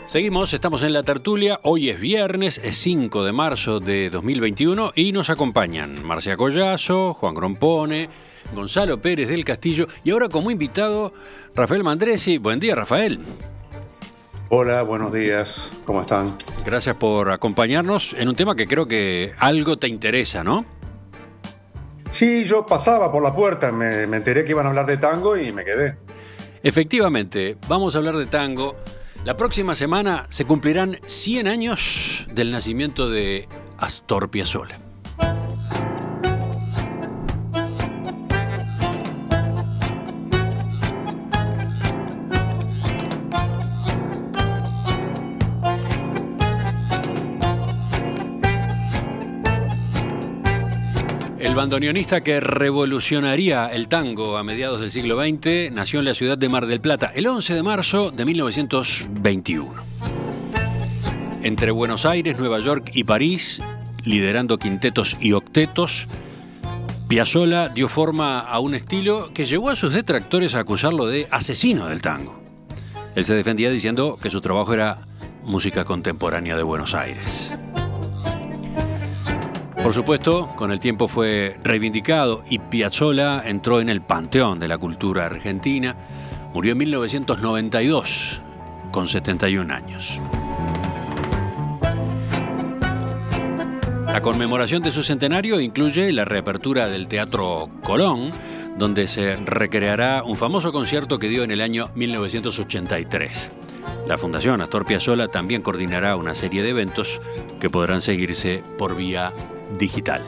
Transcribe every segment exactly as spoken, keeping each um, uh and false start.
Seguimos, estamos en la tertulia, hoy es viernes, es cinco de marzo de dos mil veintiuno y nos acompañan Marcia Collazo, Juan Grompone, Gonzalo Pérez del Castillo y ahora como invitado Rafael Mandresi. Buen día, Rafael. Hola, buenos días, ¿cómo están? Gracias por acompañarnos en un tema que creo que algo te interesa, ¿no? Sí, yo pasaba por la puerta, me, me enteré que iban a hablar de tango y me quedé. Efectivamente, vamos a hablar de tango. La próxima semana se cumplirán cien años del nacimiento de Astor Piazzolla. El bandoneonista que revolucionaría el tango a mediados del siglo veinte nació en la ciudad de Mar del Plata el once de marzo de mil novecientos veintiuno. Entre Buenos Aires, Nueva York y París, liderando quintetos y octetos, Piazzolla dio forma a un estilo que llevó a sus detractores a acusarlo de asesino del tango. Él se defendía diciendo que su trabajo era música contemporánea de Buenos Aires. Por supuesto, con el tiempo fue reivindicado y Piazzolla entró en el panteón de la cultura argentina. Murió en mil novecientos noventa y dos, con setenta y un años. La conmemoración de su centenario incluye la reapertura del Teatro Colón, donde se recreará un famoso concierto que dio en el año mil novecientos ochenta y tres. La Fundación Astor Piazzolla también coordinará una serie de eventos que podrán seguirse por vía digital.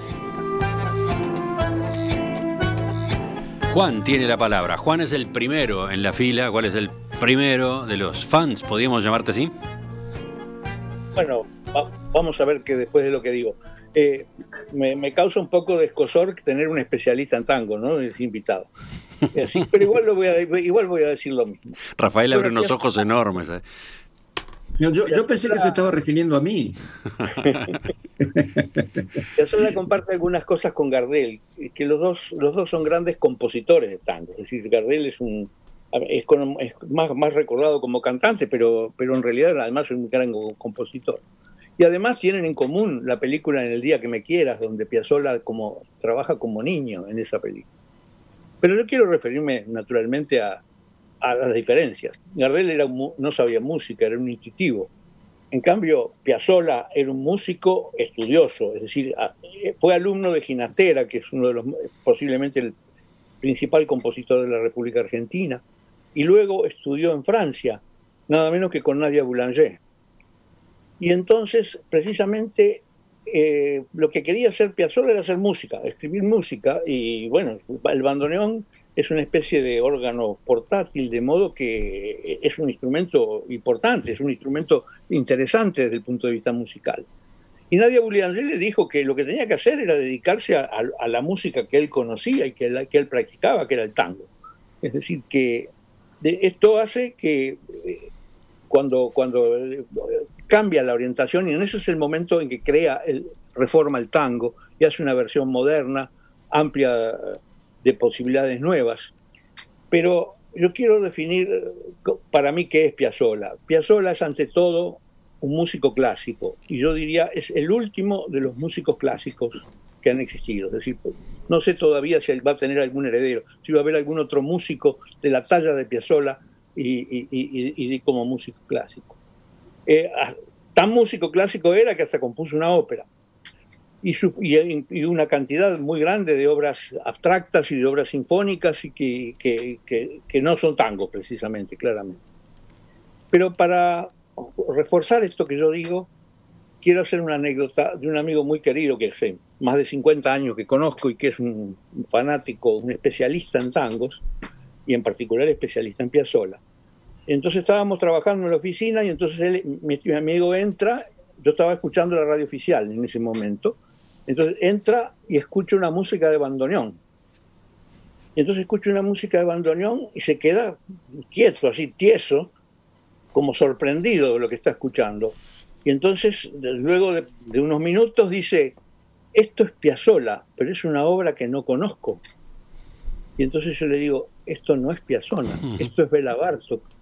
Juan tiene la palabra. Juan es el primero en la fila. ¿Cuál es el primero de los fans? ¿Podríamos llamarte así? Bueno, va, vamos a ver que después de lo que digo. Eh, me, me causa un poco de escozor tener un especialista en tango, ¿no? Es invitado. Así, pero igual, lo voy a, igual voy a decir lo mismo. Rafael abre unos ojos enormes. ¿eh? Yo, yo, yo pensé que se estaba refiriendo a mí. Piazzolla comparte algunas cosas con Gardel, que los dos, los dos son grandes compositores de tango. Es decir, Gardel es un es, con, es más, más recordado como cantante, pero, pero en realidad además es un gran compositor. Y además tienen en común la película En el día que me quieras, donde Piazzolla como, trabaja como niño en esa película. Pero yo quiero referirme naturalmente a, a las diferencias. Gardel era un, no sabía música, era un intuitivo. En cambio, Piazzolla era un músico estudioso, es decir, fue alumno de Ginastera, que es uno de los, posiblemente el principal compositor de la República Argentina, y luego estudió en Francia, nada menos que con Nadia Boulanger. Y entonces, precisamente, eh, lo que quería hacer Piazzolla era hacer música, escribir música, y bueno, el bandoneón es una especie de órgano portátil, de modo que es un instrumento importante, es un instrumento interesante desde el punto de vista musical. Y Nadia Boulanger le dijo que lo que tenía que hacer era dedicarse a, a, a la música que él conocía y que él, que él practicaba, que era el tango. Es decir, que de, esto hace que eh, cuando, cuando eh, cambia la orientación, y en ese es el momento en que crea, el, reforma el tango y hace una versión moderna, amplia, de posibilidades nuevas. Pero yo quiero definir para mí qué es Piazzolla. Piazzolla es ante todo un músico clásico, y yo diría es el último de los músicos clásicos que han existido. Es decir, no sé todavía si él va a tener algún heredero, si va a haber algún otro músico de la talla de Piazzolla y, y, y, y como músico clásico. Eh, tan músico clásico era que hasta compuso una ópera. Y, su, y, y una cantidad muy grande de obras abstractas y de obras sinfónicas y que, que, que, que no son tango precisamente, claramente. Pero para reforzar esto que yo digo, quiero hacer una anécdota de un amigo muy querido que hace más de cincuenta años que conozco y que es un, un fanático, un especialista en tangos y en particular especialista en Piazzolla. Entonces estábamos trabajando en la oficina y entonces él, mi, mi amigo entra, yo estaba escuchando la radio oficial en ese momento. Entonces entra y escucha una música de bandoneón. Y entonces escucha una música de bandoneón y se queda quieto, así tieso, como sorprendido de lo que está escuchando. Y entonces, luego de, de unos minutos, dice, esto es Piazzolla, pero es una obra que no conozco. Y entonces yo le digo, esto no es Piazzolla, esto es Béla Bartók.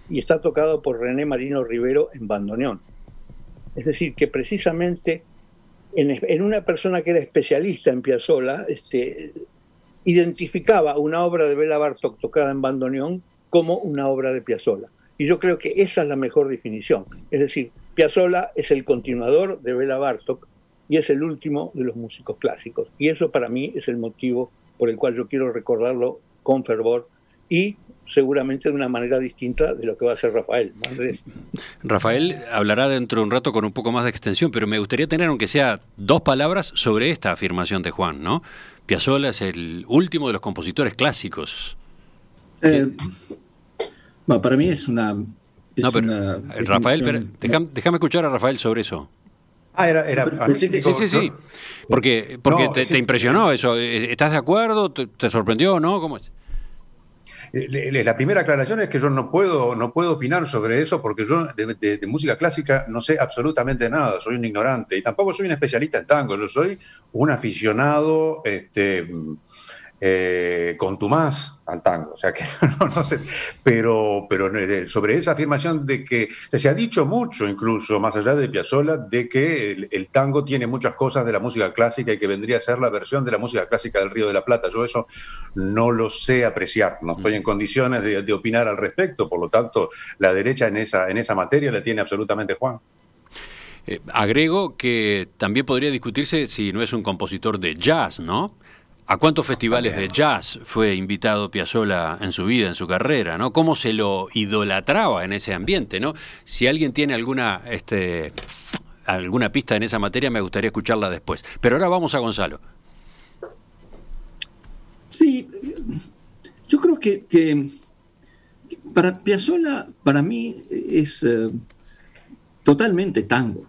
y está tocado por René Marino Rivero en bandoneón. Es decir, que precisamente en, en una persona que era especialista en Piazzolla, este, identificaba una obra de Béla Bartók tocada en bandoneón como una obra de Piazzolla. Y yo creo que esa es la mejor definición. Es decir, Piazzolla es el continuador de Béla Bartók y es el último de los músicos clásicos. Y eso para mí es el motivo por el cual yo quiero recordarlo con fervor y seguramente de una manera distinta de lo que va a hacer Rafael, ¿no, Andrés? Rafael hablará dentro de un rato con un poco más de extensión, pero me gustaría tener, aunque sea dos palabras, sobre esta afirmación de Juan, ¿no? Piazzolla es el último de los compositores clásicos. Eh, bueno, para mí es una... Es no, pero, una Rafael, pero, déjame, déjame escuchar a Rafael sobre eso. Ah, era... era sí, sí, sí, sí. Porque, porque no, te, te impresionó eso. ¿Estás de acuerdo? ¿Te, te sorprendió? ¿No? ¿Cómo es? La primera aclaración es que yo no puedo, no puedo opinar sobre eso porque yo de, de, de música clásica no sé absolutamente nada, soy un ignorante y tampoco soy un especialista en tango, yo soy un aficionado este, eh, contumaz al tango, o sea que no, no sé, pero, pero sobre esa afirmación de que se ha dicho mucho incluso, más allá de Piazzolla, de que el, el tango tiene muchas cosas de la música clásica y que vendría a ser la versión de la música clásica del Río de la Plata. Yo eso no lo sé apreciar, no estoy en condiciones de, de opinar al respecto, por lo tanto la derecha en esa, en esa materia la tiene absolutamente Juan. Eh, agrego que también podría discutirse si no es un compositor de jazz, ¿no? ¿A cuántos festivales de jazz fue invitado Piazzolla en su vida, en su carrera, ¿no? ¿Cómo se lo idolatraba en ese ambiente, ¿no? Si alguien tiene alguna, este, alguna pista en esa materia, me gustaría escucharla después. Pero ahora vamos a Gonzalo. Sí, yo creo que, que para Piazzolla, para mí, es uh, totalmente tango.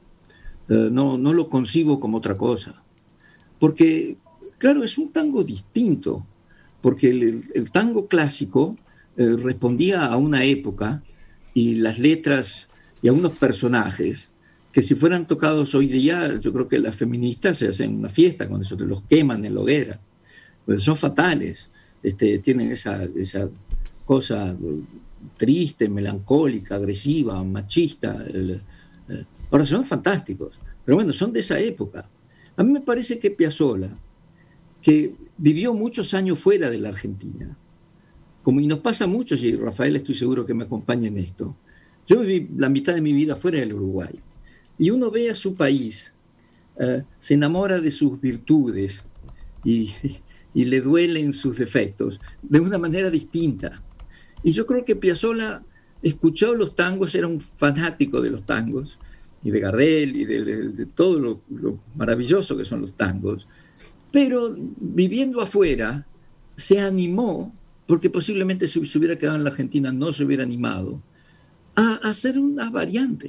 Uh, no, no lo concibo como otra cosa. Porque... Claro, es un tango distinto, porque el, el, el tango clásico eh, respondía a una época y las letras y a unos personajes que si fueran tocados hoy día, yo creo que las feministas se hacen una fiesta con eso, los queman en la hoguera. Pues son fatales, este, tienen esa, esa cosa triste, melancólica, agresiva, machista. El, eh, ahora son fantásticos, pero bueno, son de esa época. A mí me parece que Piazzolla, que vivió muchos años fuera de la Argentina, como y nos pasa mucho, y Rafael estoy seguro que me acompaña en esto. Yo viví la mitad de mi vida fuera del Uruguay, y uno ve a su país, uh, se enamora de sus virtudes y, y le duelen sus defectos de una manera distinta. Y yo creo que Piazzolla escuchó los tangos, era un fanático de los tangos, y de Gardel, y de, de, de todo lo, lo maravilloso que son los tangos, pero viviendo afuera se animó, porque posiblemente si se hubiera quedado en la Argentina no se hubiera animado, a, a hacer una variante.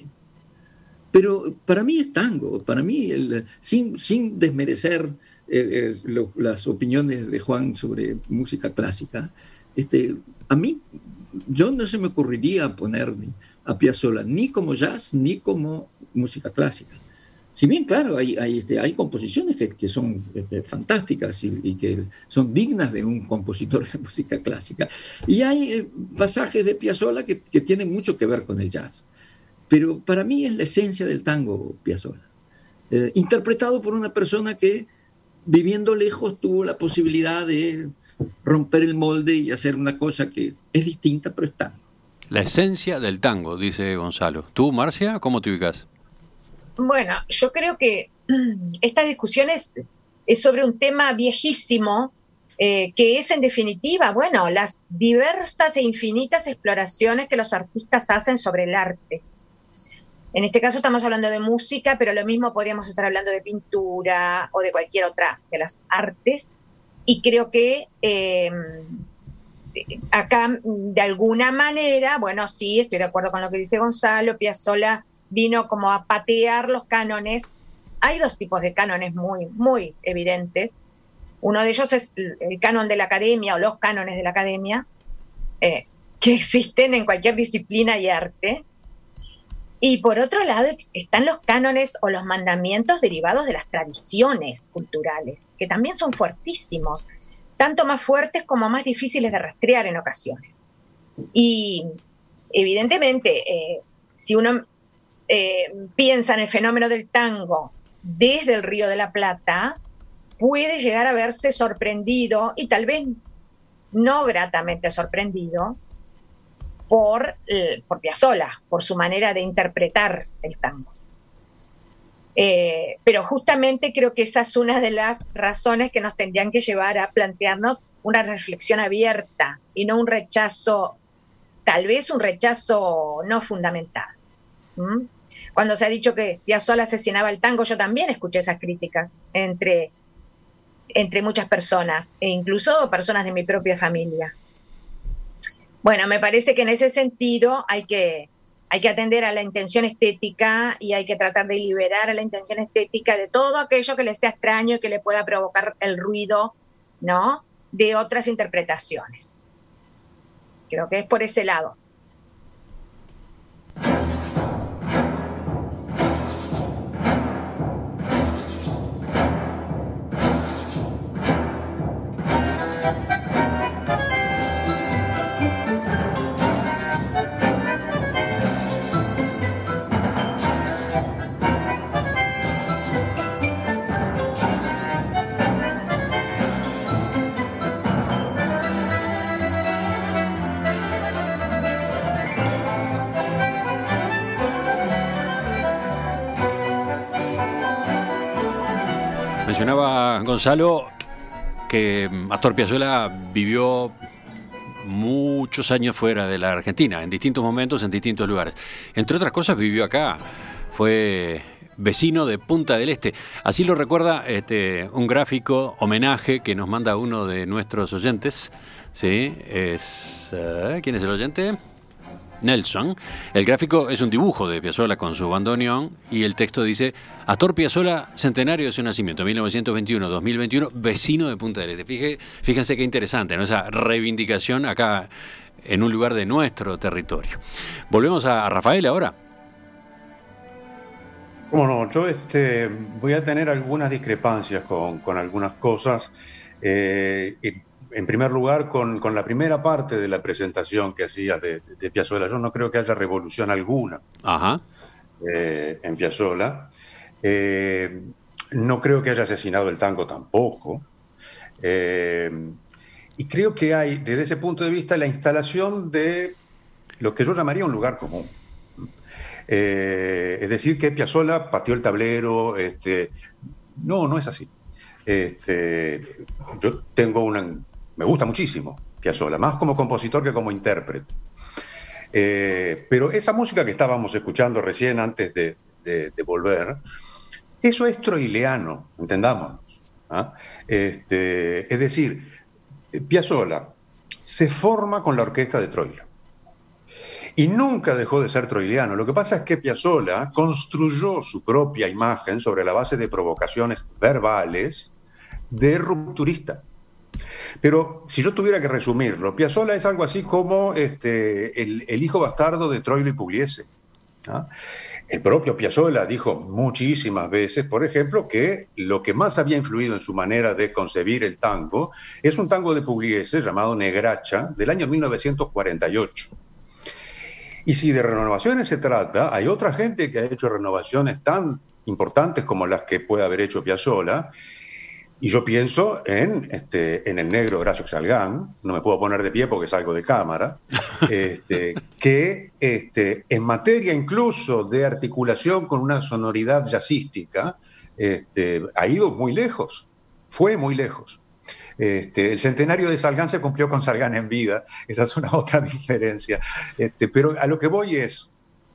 Pero para mí es tango, para mí, el, sin, sin desmerecer eh, eh, lo, las opiniones de Juan sobre música clásica, este, a mí, yo no se me ocurriría poner a Piazzolla ni como jazz ni como música clásica. Si bien, claro, hay, hay, este, hay composiciones que, que son este, fantásticas y, y que son dignas de un compositor de música clásica. Y hay eh, pasajes de Piazzolla que, que tienen mucho que ver con el jazz. Pero para mí es la esencia del tango, Piazzolla. Eh, interpretado por una persona que, viviendo lejos, tuvo la posibilidad de romper el molde y hacer una cosa que es distinta, pero es tango. La esencia del tango, dice Gonzalo. ¿Tú, Marcia, cómo te ubicas? Bueno, yo creo que esta discusión es, es sobre un tema viejísimo, eh, que es en definitiva, bueno, las diversas e infinitas exploraciones que los artistas hacen sobre el arte. En este caso estamos hablando de música, pero lo mismo podríamos estar hablando de pintura o de cualquier otra de las artes. Y creo que eh, acá, de alguna manera, bueno, sí, estoy de acuerdo con lo que dice Gonzalo, Piazzolla vino como a patear los cánones. Hay dos tipos de cánones muy, muy evidentes. Uno de ellos es el canon de la academia o los cánones de la academia, eh, que existen en cualquier disciplina y arte. Y por otro lado están los cánones o los mandamientos derivados de las tradiciones culturales, que también son fuertísimos, tanto más fuertes como más difíciles de rastrear en ocasiones. Y evidentemente, eh, si uno eh, piensa en el fenómeno del tango desde el Río de la Plata, puede llegar a verse sorprendido, y tal vez no gratamente sorprendido, por, por Piazzolla, por su manera de interpretar el tango. Eh, pero justamente creo que esa es una de las razones que nos tendrían que llevar a plantearnos una reflexión abierta y no un rechazo, tal vez un rechazo no fundamentado. ¿Mm? Cuando se ha dicho que Piazzolla asesinaba el tango, yo también escuché esas críticas entre, entre muchas personas, e incluso personas de mi propia familia. Bueno, me parece que en ese sentido hay que, hay que atender a la intención estética y hay que tratar de liberar a la intención estética de todo aquello que le sea extraño y que le pueda provocar el ruido, ¿no?, de otras interpretaciones. Creo que es por ese lado. Mencionaba Gonzalo que Astor Piazzolla vivió muchos años fuera de la Argentina, en distintos momentos, en distintos lugares. Entre otras cosas, vivió acá, fue vecino de Punta del Este. Así lo recuerda este, un gráfico homenaje que nos manda uno de nuestros oyentes. ¿Sí? Es, uh, ¿quién es el oyente? Nelson. El gráfico es un dibujo de Piazzolla con su bandoneón y el texto dice: Astor Piazzolla, centenario de su nacimiento, mil novecientos veintiuno a dos mil veintiuno, vecino de Punta del Este. Fíjense, fíjense qué interesante, ¿no?, esa reivindicación acá en un lugar de nuestro territorio. Volvemos a Rafael ahora. Cómo no, yo este, voy a tener algunas discrepancias con, con algunas cosas. Eh, y En primer lugar, con, con la primera parte de la presentación que hacías de, de Piazzolla. Yo no creo que haya revolución alguna Ajá. eh, en Piazzolla. Eh, no creo que haya asesinado el tango tampoco. Eh, y creo que hay, desde ese punto de vista, la instalación de lo que yo llamaría un lugar común. Eh, es decir, que Piazzolla pateó el tablero. Este, no, no es así. Este, yo tengo una... Me gusta muchísimo Piazzolla, más como compositor que como intérprete. Eh, pero esa música que estábamos escuchando recién antes de, de, de volver, eso es troileano, entendámonos. ¿Ah? Este, es decir, Piazzolla se forma con la orquesta de Troilo. Y nunca dejó de ser troileano. Lo que pasa es que Piazzolla construyó su propia imagen sobre la base de provocaciones verbales de rupturista. Pero si yo tuviera que resumirlo, Piazzolla es algo así como este, el, el hijo bastardo de Troilo y Pugliese. ¿Ah? El propio Piazzolla dijo muchísimas veces, por ejemplo, que lo que más había influido en su manera de concebir el tango es un tango de Pugliese llamado Negracha, del año mil novecientos cuarenta y ocho. Y si de renovaciones se trata, hay otra gente que ha hecho renovaciones tan importantes como las que puede haber hecho Piazzolla. Y yo pienso en, este, en el negro Horacio Salgán, no me puedo poner de pie porque salgo de cámara, este, que este, en materia incluso de articulación con una sonoridad jazzística, este, ha ido muy lejos, fue muy lejos. Este, el centenario de Salgán se cumplió con Salgán en vida, esa es una otra diferencia. Este, pero a lo que voy es,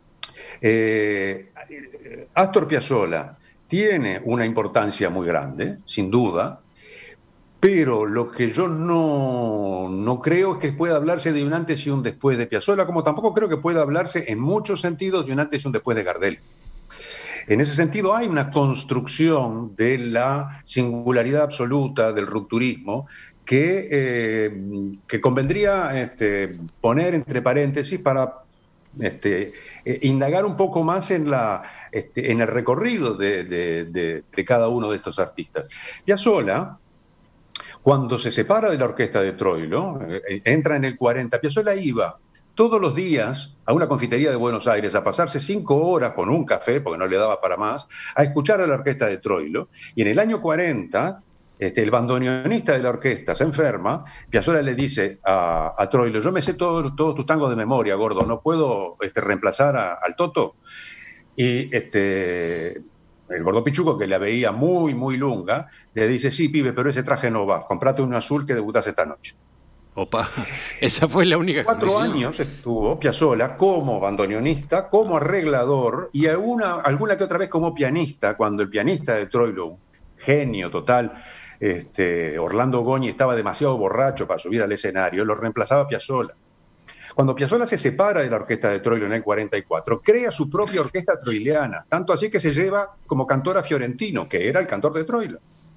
eh, Astor Piazzolla tiene una importancia muy grande, sin duda, pero lo que yo no, no creo es que pueda hablarse de un antes y un después de Piazzolla, como tampoco creo que pueda hablarse en muchos sentidos de un antes y un después de Gardel. En ese sentido hay una construcción de la singularidad absoluta del rupturismo que, eh, que convendría este, poner entre paréntesis para Este, eh, indagar un poco más en, la, este, en el recorrido de, de, de, de cada uno de estos artistas. Piazzolla, cuando se separa de la orquesta de Troilo, eh, entra en el cuarenta, Piazzolla iba todos los días a una confitería de Buenos Aires a pasarse cinco horas con un café, porque no le daba para más, a escuchar a la orquesta de Troilo. Y en el año cuarenta, este, el bandoneonista de la orquesta se enferma, Piazzolla le dice a, a Troilo, yo me sé todos todo tus tangos de memoria, gordo, ¿no puedo este, reemplazar a, al Toto? Y este, el gordo Pichuco, que la veía muy, muy lunga, le dice, sí, pibe, pero ese traje no va, comprate un azul que debutás esta noche. Opa, esa fue la única Cuatro condición. años estuvo Piazzolla como bandoneonista, como arreglador y alguna, alguna que otra vez como pianista, cuando el pianista de Troilo, genio total, este, Orlando Goñi, estaba demasiado borracho para subir al escenario, lo reemplazaba Piazzolla. Cuando Piazzolla se separa de la orquesta de Troilo en el cuarenta y cuatro, crea su propia orquesta troileana, tanto así que se lleva como cantor a Fiorentino, que era el cantor de Troilo.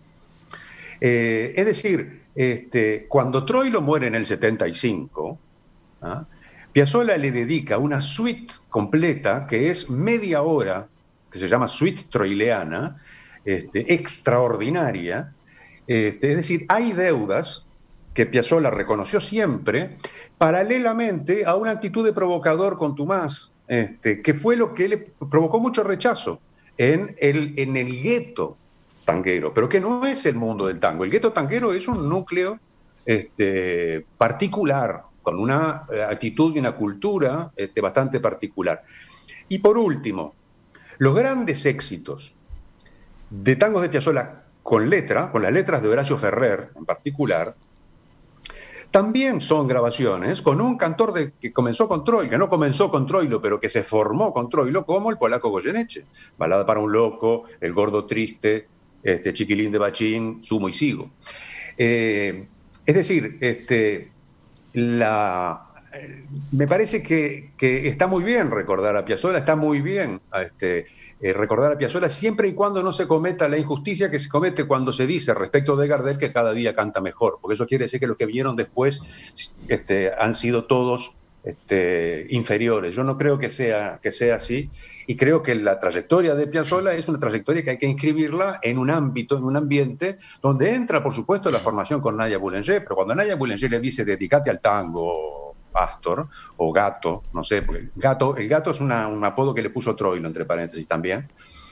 Eh, es decir, este, cuando Troilo muere en el setenta y cinco, ¿ah? Piazzolla le dedica una suite completa que es media hora, que se llama suite troileana, este, extraordinaria. Este, es decir, hay deudas que Piazzolla reconoció siempre, paralelamente a una actitud de provocador contumaz, este, que fue lo que le provocó mucho rechazo en el, en el gueto tanguero, pero que no es el mundo del tango. El gueto tanguero es un núcleo este, particular, con una actitud y una cultura este, bastante particular. Y por último, los grandes éxitos de tangos de Piazzolla con letra, con las letras de Horacio Ferrer en particular, también son grabaciones con un cantor de, que comenzó con Troilo, que no comenzó con Troilo, pero que se formó con Troilo, como el polaco Goyeneche. Balada para un loco, El gordo triste, este, Chiquilín de Bachín, Sumo y Sigo. Eh, es decir, este, la, me parece que, que está muy bien recordar a Piazzolla, está muy bien este, eh, recordar a Piazzolla siempre y cuando no se cometa la injusticia que se comete cuando se dice respecto de Gardel que cada día canta mejor, porque eso quiere decir que los que vinieron después este, han sido todos este, inferiores. Yo no creo que sea, que sea así, y creo que la trayectoria de Piazzolla es una trayectoria que hay que inscribirla en un ámbito, en un ambiente donde entra, por supuesto, la formación con Nadia Boulanger, pero cuando Nadia Boulanger le dice dedicate al tango, Astor, o Gato, no sé, porque Gato, el Gato es una, un apodo que le puso Troilo, entre paréntesis también,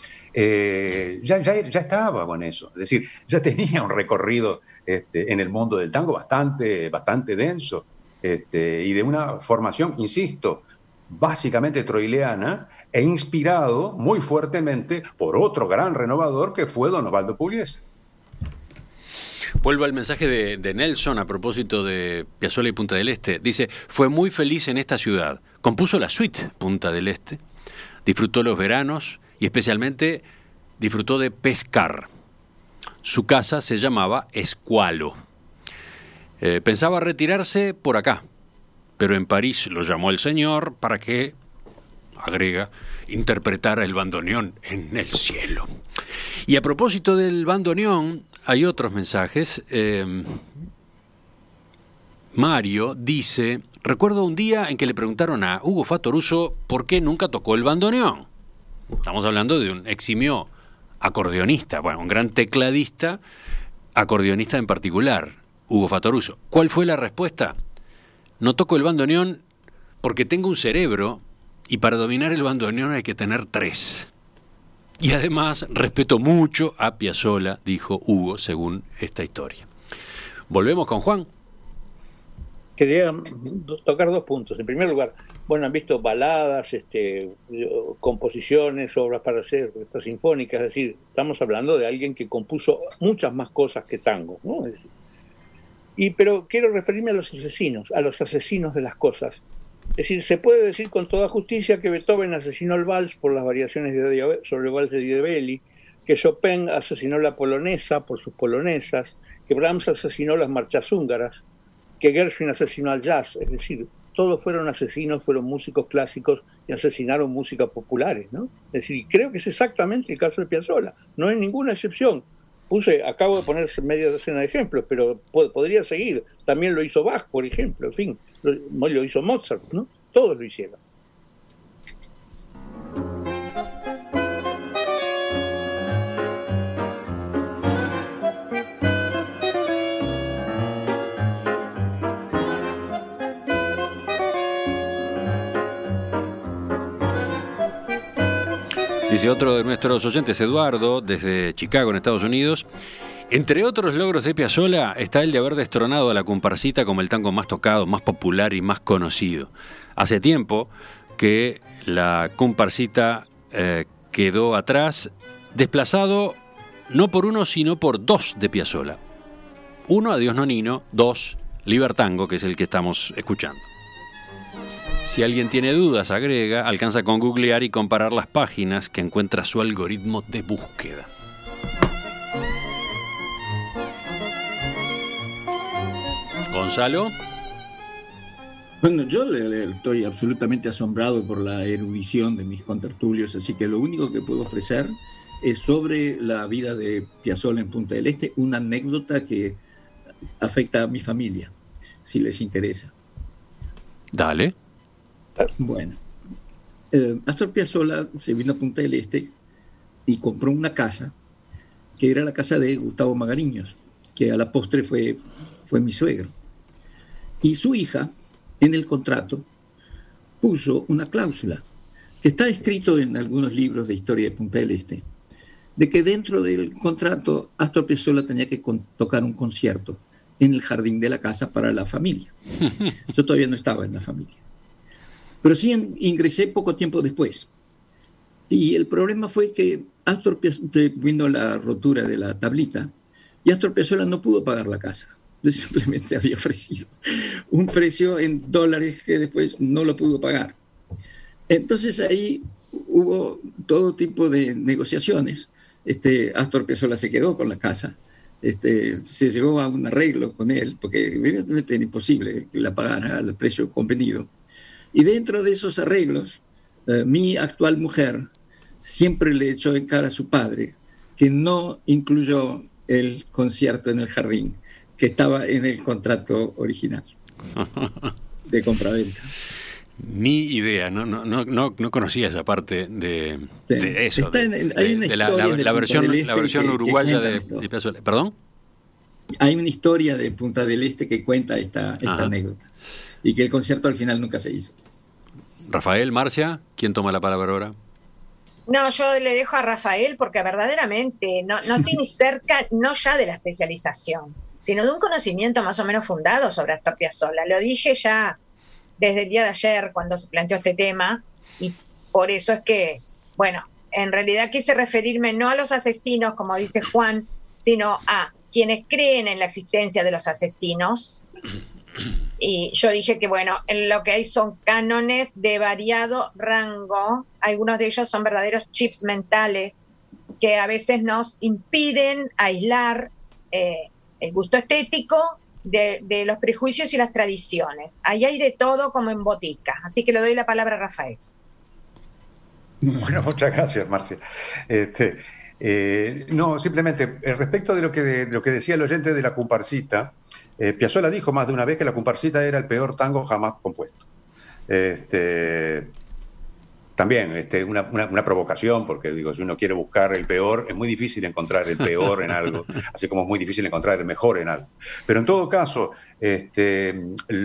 eh, ya, ya, ya estaba con eso, es decir, ya tenía un recorrido este, en el mundo del tango bastante, bastante denso, este, y de una formación, insisto, básicamente troileana, e inspirado muy fuertemente por otro gran renovador que fue don Osvaldo Pugliese. Vuelvo al mensaje de, de Nelson a propósito de Piazzolla y Punta del Este. Dice, fue muy feliz en esta ciudad. Compuso la suite Punta del Este, disfrutó los veranos y especialmente disfrutó de pescar. Su casa se llamaba Escualo. Eh, pensaba retirarse por acá, pero en París lo llamó el señor para que, agrega, interpretara el bandoneón en el cielo. Y a propósito del bandoneón, hay otros mensajes. Eh, Mario dice, recuerdo un día en que le preguntaron a Hugo Fattoruso por qué nunca tocó el bandoneón. Estamos hablando de un eximio acordeonista, bueno, un gran tecladista, acordeonista en particular, Hugo Fattoruso. ¿Cuál fue la respuesta? No toco el bandoneón porque tengo un cerebro y para dominar el bandoneón hay que tener tres. Y además respeto mucho a Piazzolla, dijo Hugo, según esta historia. Volvemos con Juan. Quería tocar dos puntos. En primer lugar, bueno, han visto baladas, este, composiciones, obras para hacer, orquestas sinfónicas, es decir, estamos hablando de alguien que compuso muchas más cosas que tango, ¿no? Es decir, y, pero quiero referirme a los asesinos, a los asesinos de las cosas. Es decir, se puede decir con toda justicia que Beethoven asesinó el vals por las variaciones de, sobre el vals de Diabelli, que Chopin asesinó la polonesa por sus polonesas, que Brahms asesinó las marchas húngaras, que Gershwin asesinó al jazz. Es decir, todos fueron asesinos, fueron músicos clásicos y asesinaron músicas populares, ¿no? Es decir, creo que es exactamente el caso de Piazzolla, no hay ninguna excepción. Puse, acabo de poner media docena de ejemplos, pero pod- podría seguir. También lo hizo Bach, por ejemplo, en fin, lo, lo hizo Mozart, ¿no? Todos lo hicieron. Dice otro de nuestros oyentes, Eduardo, desde Chicago, en Estados Unidos. Entre otros logros de Piazzolla está el de haber destronado a la comparsita como el tango más tocado, más popular y más conocido. Hace tiempo que la comparsita eh, quedó atrás, desplazado no por uno, sino por dos de Piazzolla. Uno, Adiós Nonino; dos, Libertango, que es el que estamos escuchando. Si alguien tiene dudas, agrega, alcanza con googlear y comparar las páginas que encuentra su algoritmo de búsqueda. Gonzalo. Bueno, yo le, le estoy absolutamente asombrado por la erudición de mis contertulios, así que lo único que puedo ofrecer es sobre la vida de Piazzolla en Punta del Este, una anécdota que afecta a mi familia, si les interesa. Dale. Bueno, eh, Astor Piazzolla se vino a Punta del Este y compró una casa, que era la casa de Gustavo Magariños, que a la postre fue, fue mi suegro. Y su hija, en el contrato, puso una cláusula, que está escrito en algunos libros de historia de Punta del Este, de que dentro del contrato Astor Piazzolla tenía que con, tocar un concierto en el jardín de la casa para la familia. Yo todavía no estaba en la familia. Pero sí ingresé poco tiempo después. Y el problema fue que Astor Piazzolla, vino la rotura de la tablita, y Astor Piazzolla no pudo pagar la casa. Simplemente había ofrecido un precio en dólares que después no lo pudo pagar. Entonces ahí hubo todo tipo de negociaciones. Este, Astor Piazzolla se quedó con la casa. Este, se llegó a un arreglo con él, porque evidentemente era imposible que la pagara al precio convenido. Y dentro de esos arreglos, eh, mi actual mujer siempre le echó en cara a su padre que no incluyó el concierto en el jardín, que estaba en el contrato original de compraventa. Ni idea, no, no, no, no, no conocía esa parte de, sí. de eso. Está en, en, hay de, una de la, historia la, de la versión, Punta del Este la versión que, uruguaya que de, de Piazzolla. ¿Perdón? Hay una historia de Punta del Este que cuenta esta, esta anécdota, y que el concierto al final nunca se hizo. Rafael, Marcia, ¿quién toma la palabra ahora? No, yo le dejo a Rafael porque verdaderamente no, no estoy ni cerca, no ya de la especialización, sino de un conocimiento más o menos fundado sobre Astor Piazzolla. Lo dije ya desde el día de ayer cuando se planteó este tema, y por eso es que, bueno, en realidad quise referirme no a los asesinos, como dice Juan, sino a quienes creen en la existencia de los asesinos. Y yo dije que, bueno, en lo que hay son cánones de variado rango. Algunos de ellos son verdaderos chips mentales que a veces nos impiden aislar eh, el gusto estético de, de los prejuicios y las tradiciones. Ahí hay de todo como en botica. Así que le doy la palabra a Rafael. Bueno, muchas gracias, Marcia. Este, eh, no, simplemente, respecto de lo que, de, lo que decía el oyente de la comparsita, Eh, Piazzolla dijo más de una vez que la comparsita era el peor tango jamás compuesto. Este, también este, una, una, una provocación, porque digo, si uno quiere buscar el peor, es muy difícil encontrar el peor en algo, así como es muy difícil encontrar el mejor en algo. Pero en todo caso, este,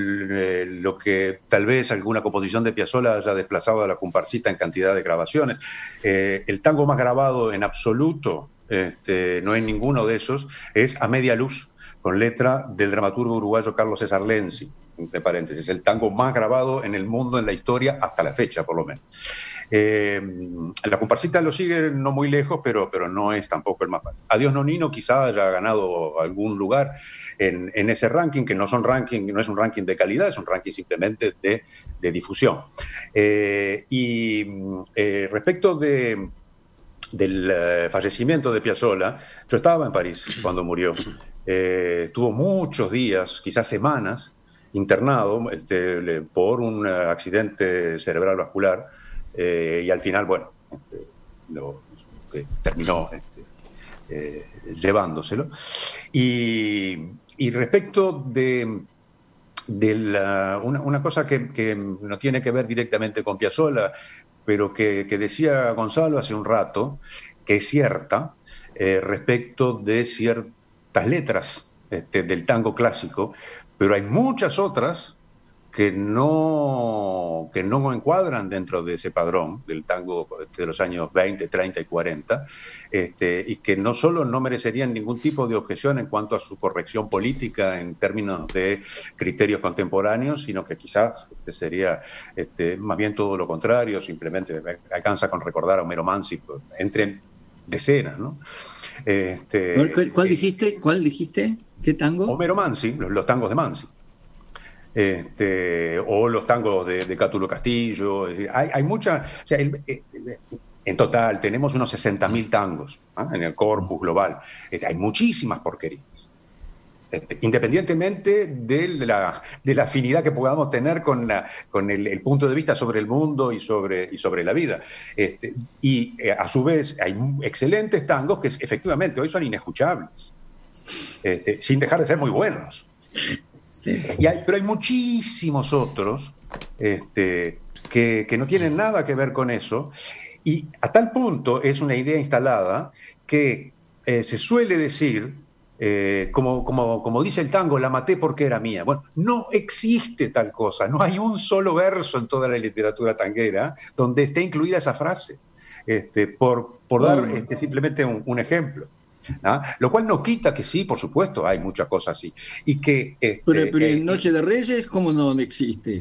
lo que tal vez alguna composición de Piazzolla haya desplazado a la comparsita en cantidad de grabaciones, eh, el tango más grabado en absoluto, este, no hay ninguno de esos, es A Media Luz, con letra del dramaturgo uruguayo Carlos César Lenzi, entre paréntesis, el tango más grabado en el mundo, en la historia, hasta la fecha, por lo menos. Eh, la comparsita lo sigue no muy lejos, pero, pero no es tampoco el más fácil. Adiós Nonino quizá haya ganado algún lugar en, en ese ranking, que no son ranking, no es un ranking de calidad, es un ranking simplemente de, de difusión. Eh, y eh, respecto de... del uh, fallecimiento de Piazzolla, yo estaba en París cuando murió. Eh, estuvo muchos días, quizás semanas, internado este, le, por un uh, accidente cerebral vascular, eh, y al final, bueno, este, lo, eh, terminó este, eh, llevándoselo. Y, y respecto de, de la, una, una cosa que, que no tiene que ver directamente con Piazzolla, pero que, que decía Gonzalo hace un rato, que es cierta, eh, respecto de ciertas letras este, del tango clásico, pero hay muchas otras que no, que no encuadran dentro de ese padrón del tango de los años veinte, treinta y cuarenta, este, y que no solo no merecerían ningún tipo de objeción en cuanto a su corrección política en términos de criterios contemporáneos, sino que quizás este, sería este, más bien todo lo contrario, simplemente alcanza con recordar a Homero Mansi, entre decenas, ¿no? Este, ¿Cuál, cuál dijiste? ¿Cuál dijiste? ¿Qué tango? Homero Mansi, los, los tangos de Mansi. Este, o los tangos de, de Cátulo Castillo. Es decir, hay, hay mucha. O sea, el, el, en total, tenemos unos sesenta mil tangos, ¿eh? En el corpus global. Este, hay muchísimas porquerías. Este, independientemente de la, de la afinidad que podamos tener con, la, con el, el punto de vista sobre el mundo y sobre, y sobre la vida. Este, y eh, a su vez, hay excelentes tangos que efectivamente hoy son inescuchables, este, sin dejar de ser muy buenos. Sí. Y hay, pero hay muchísimos otros este, que, que no tienen nada que ver con eso, y a tal punto es una idea instalada que eh, se suele decir, eh, como, como, como dice el tango, la maté porque era mía. Bueno, no existe tal cosa, no hay un solo verso en toda la literatura tanguera donde esté incluida esa frase, este, por, por dar este, simplemente un, un ejemplo. ¿Ah? Lo cual no quita que sí, por supuesto, hay muchas cosas así. Y que, este, pero, pero en eh, Noche de Reyes, ¿cómo no existe?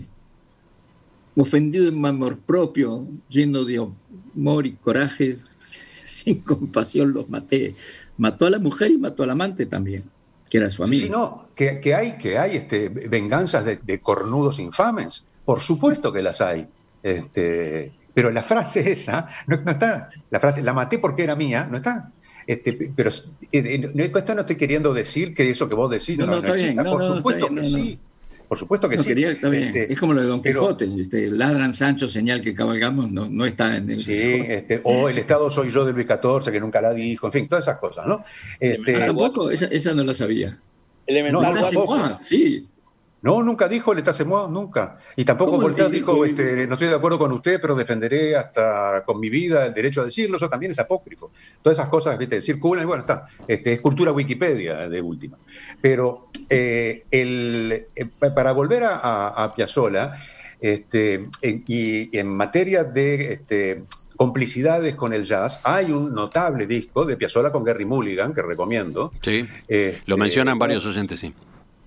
Ofendido en amor propio, lleno de amor y coraje, sin compasión los maté. Mató a la mujer y mató al amante también, que era su amigo. Sí, no, que, que hay, que hay este, venganzas de, de cornudos infames. Por supuesto que las hay. Este, pero la frase esa no, no está. La frase, la maté porque era mía, no está. Este, pero eh, esto no estoy queriendo decir que eso que vos decís no, no, no, está no bien, no, por no, supuesto está bien, que no, sí, por supuesto que no, sí. Quería, está bien. Este, es como lo de Don Quijote, pero, este, ladran Sancho, señal que cabalgamos, no, no está en el sí, Quijote. este, o el Estado soy yo de Luis catorce, que nunca la dijo, en fin, todas esas cosas, ¿no? Este, ah, tampoco, esa, esa no la sabía. Elemental, no, tampoco. Sí. No, nunca dijo el État-c'est-moi, nunca. Y tampoco Voltaire dijo, este, no estoy de acuerdo con usted, pero defenderé hasta con mi vida el derecho a decirlo. Eso también es apócrifo. Todas esas cosas, ¿viste? Circulan y bueno, está. Este, es cultura Wikipedia de última. Pero eh, el, eh, para volver a, a, a Piazzolla, este, en, y en materia de este, complicidades con el jazz, hay un notable disco de Piazzolla con Gerry Mulligan, que recomiendo. Sí, este, lo mencionan varios oyentes, sí.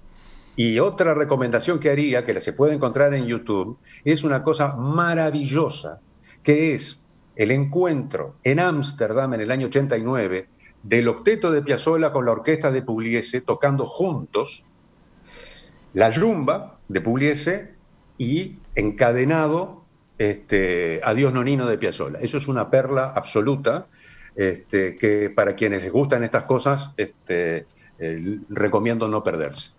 Y otra recomendación que haría, que se puede encontrar en YouTube, es una cosa maravillosa, que es el encuentro en Ámsterdam en el año ochenta y nueve del octeto de Piazzolla con la orquesta de Pugliese tocando juntos la rumba de Pugliese y encadenado este, Adiós Nonino de Piazzolla. Eso es una perla absoluta, este, que para quienes les gustan estas cosas este, eh, recomiendo no perderse.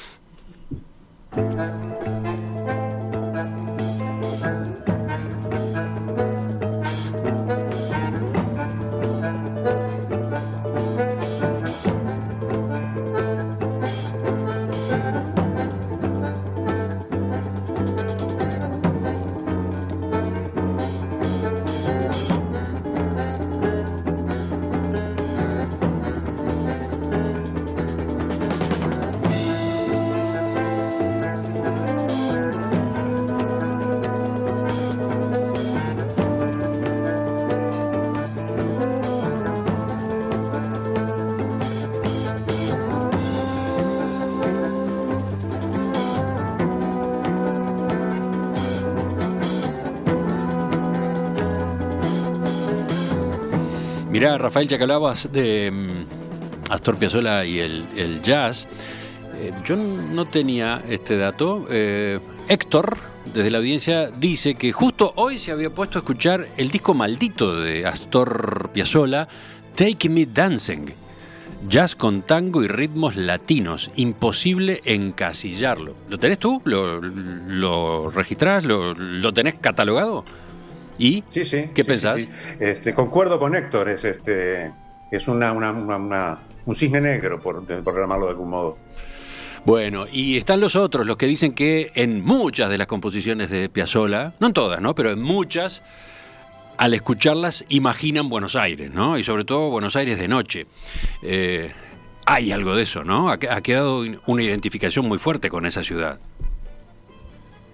Mirá, Rafael, ya que hablabas de um, Astor Piazzolla y el, el jazz, eh, yo no tenía este dato. Eh, Héctor, desde la audiencia, dice que justo hoy se había puesto a escuchar el disco maldito de Astor Piazzolla, Take Me Dancing. Jazz con tango y ritmos latinos. Imposible encasillarlo. ¿Lo tenés tú? ¿Lo, lo registrás? ¿Lo, lo tenés catalogado? ¿Y sí, sí, qué sí, pensás? Sí, sí. Este, concuerdo con Héctor, es, este, es una, una, una, una, un cisne negro, por, por llamarlo de algún modo. Bueno, y están los otros, los que dicen que en muchas de las composiciones de Piazzolla, no en todas, ¿no? Pero en muchas, al escucharlas imaginan Buenos Aires, ¿no? Y sobre todo Buenos Aires de noche. Eh, hay algo de eso, ¿no? Ha, ha quedado una identificación muy fuerte con esa ciudad.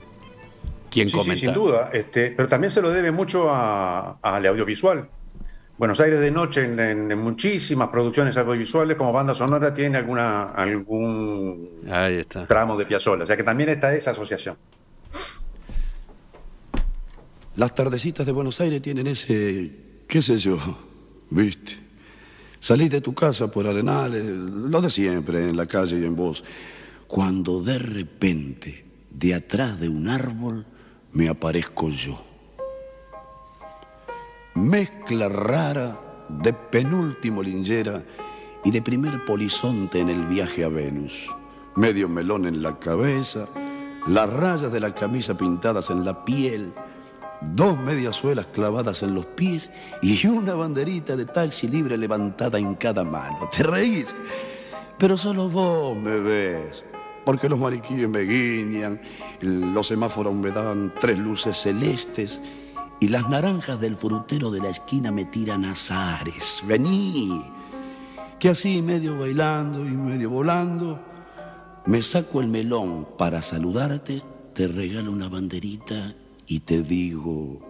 ¿Quién sí, comenta? Sí, sin duda, este, pero también se lo debe mucho a- al audiovisual. Buenos Aires de noche, en, en- en muchísimas producciones audiovisuales, como banda sonora, tiene alguna, algún Ahí está. tramo de Piazzolla. O sea que también está esa asociación. Las tardecitas de Buenos Aires tienen ese, qué sé yo, viste. Salís de tu casa por Arenales, lo de siempre, en la calle y en vos. Cuando de repente, de atrás de un árbol, me aparezco yo. Mezcla rara de penúltimo linchera y de primer polizonte en el viaje a Venus. Medio melón en la cabeza, las rayas de la camisa pintadas en la piel, dos mediasuelas clavadas en los pies y una banderita de taxi libre levantada en cada mano. ¿Te reís? Pero solo vos me ves, porque los maniquíes me guiñan, los semáforos me dan tres luces celestes y las naranjas del frutero de la esquina me tiran azares. Vení, que así medio bailando y medio volando, me saco el melón para saludarte, te regalo una banderita y te digo: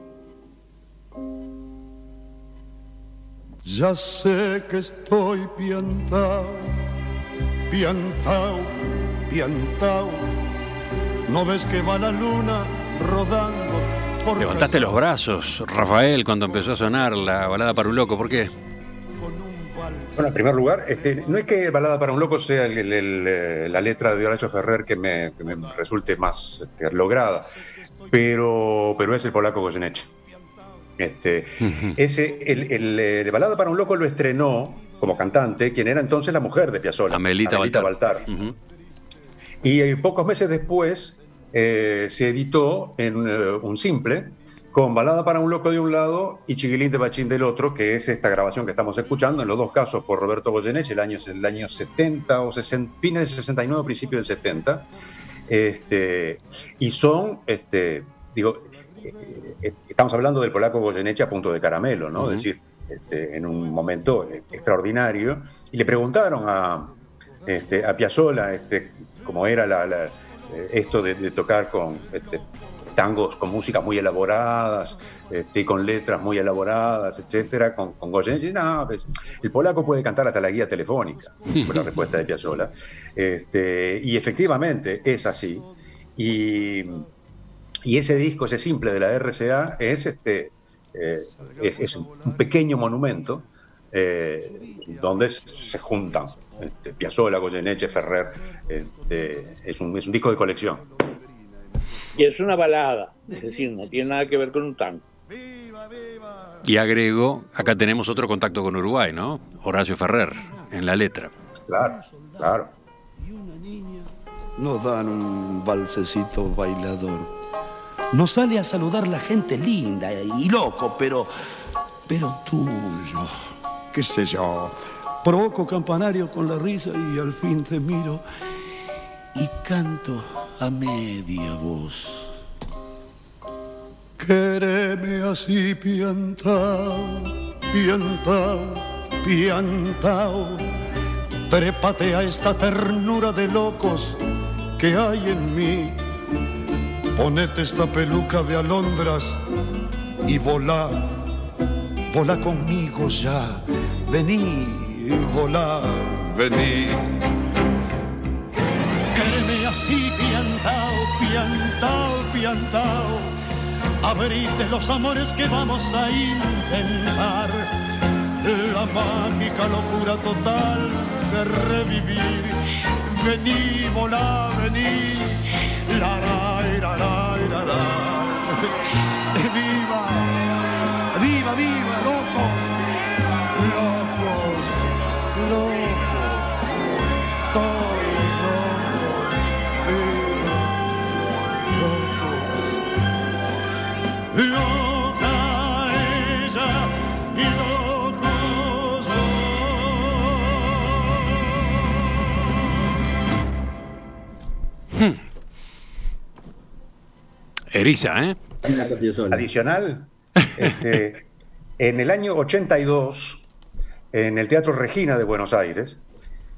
ya sé que estoy piantao, piantao, piantao. ¿No ves que va la luna rodando por Levantaste los brazos, Rafael, cuando empezó a sonar la balada para un loco. ¿Por qué? Bueno, en primer lugar, este, no es que Balada para un loco sea el- el- el- la letra de Horacio Ferrer que me, que me resulte más este, lograda, pero, pero es el polaco Goyeneche. Este, ese, el, el, el Balada para un loco lo estrenó como cantante quien era entonces la mujer de Piazzolla, Amelita Baltar. Baltar. Ujú. Y eh, pocos meses después eh, se editó en eh, un simple con Balada para un loco de un lado y Chiquilín de Bachín del otro, que es esta grabación que estamos escuchando, en los dos casos por Roberto Goyeneche, el año, el año setenta o sesenta, fines del sesenta y nueve, principio del setenta. Este, y son, este, digo, eh, eh, estamos hablando del polaco Goyeneche a punto de caramelo, ¿no? Uh-huh. Es decir, este, en un momento eh, extraordinario. Y le preguntaron a, este, a Piazzolla este, cómo era la, la, eh, esto de, de tocar con este, tangos con músicas muy elaboradas, este, con letras muy elaboradas, etcétera, con, con Goyeneche. No, pues, el polaco puede cantar hasta la guía telefónica, fue la respuesta de Piazzolla. Este, y efectivamente es así. Y, y ese disco, ese simple de la R C A, es, este, eh, es, es un pequeño monumento eh, donde se juntan este, Piazzolla, Goyeneche, Ferrer. Este, es, un, es un disco de colección. Y es una balada, es decir, no tiene nada que ver con un tango. Y agrego, acá tenemos otro contacto con Uruguay, ¿no? Horacio Ferrer, en la letra. Claro, claro. Nos dan un valsecito bailador. Nos sale a saludar la gente linda y loco, pero, pero tuyo, qué sé yo. Provoco campanario con la risa y al fin te miro y canto a media voz. Quéreme así piantao, piantao, piantao. Trépate a esta ternura de locos que hay en mí. Ponete esta peluca de alondras y volá, volá conmigo ya. Vení, volá, vení. Quéreme así piantao, piantao, piantao. Abrite los amores que vamos a intentar. La mágica locura total de revivir. Vení, volá, vení. La, la, la, la, la, la. Viva, viva, viva, loco. Locos, locos, todos locos. Viva, locos. Loca ella y locos Hmm. Eriza, ¿eh? Adicional, este, en el año ochenta y dos, en el Teatro Regina de Buenos Aires,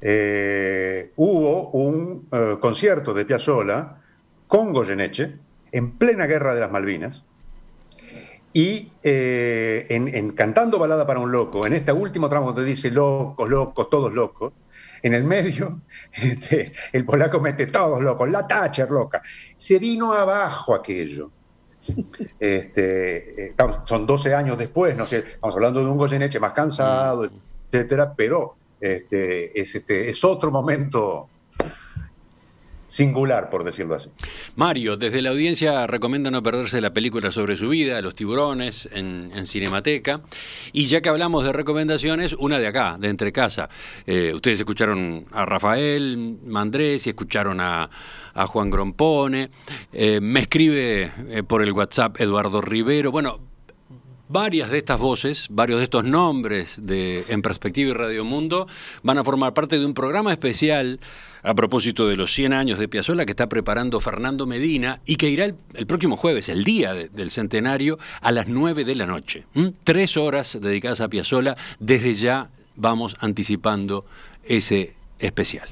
eh, hubo un uh, concierto de Piazzolla con Goyeneche en plena guerra de las Malvinas, y eh, en, en Cantando Balada para un Loco, en este último tramo donde dice locos, locos, todos locos, en el medio este, el polaco mete todos locos, la Thatcher loca. Se vino abajo aquello. Este, estamos, son doce años después, no sé, estamos hablando de un Goyeneche más cansado, etcétera, pero este, es, este, es otro momento singular, por decirlo así. Mario, desde la audiencia recomienda no perderse la película sobre su vida, Los tiburones, en, en Cinemateca. Y ya que hablamos de recomendaciones, una de acá, de Entre Casa. Eh, ustedes escucharon a Rafael Mandrés y escucharon a, a Juan Grompone. Eh, me escribe eh, por el WhatsApp Eduardo Rivero. Bueno, varias de estas voces, varios de estos nombres de En Perspectiva y Radio Mundo van a formar parte de un programa especial a propósito de los cien años de Piazzolla que está preparando Fernando Medina y que irá el, el próximo jueves, el día de, del centenario, a las nueve de la noche. ¿Mm? Tres horas dedicadas a Piazzolla. Desde ya vamos anticipando ese especial.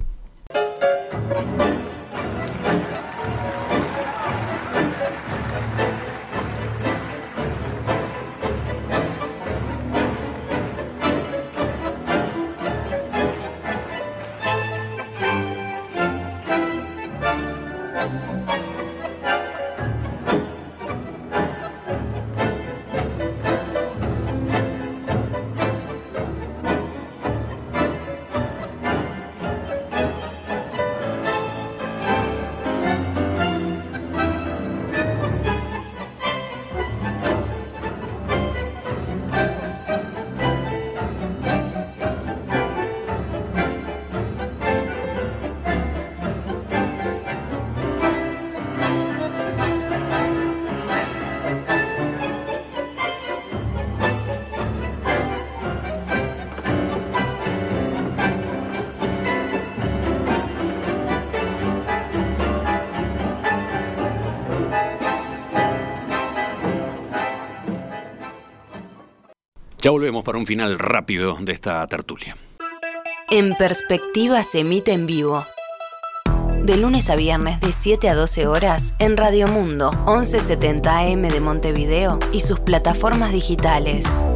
Ya volvemos para un final rápido de esta tertulia. En Perspectiva se emite en vivo. De lunes a viernes de siete a doce horas en Radio Mundo, once setenta A M de Montevideo y sus plataformas digitales.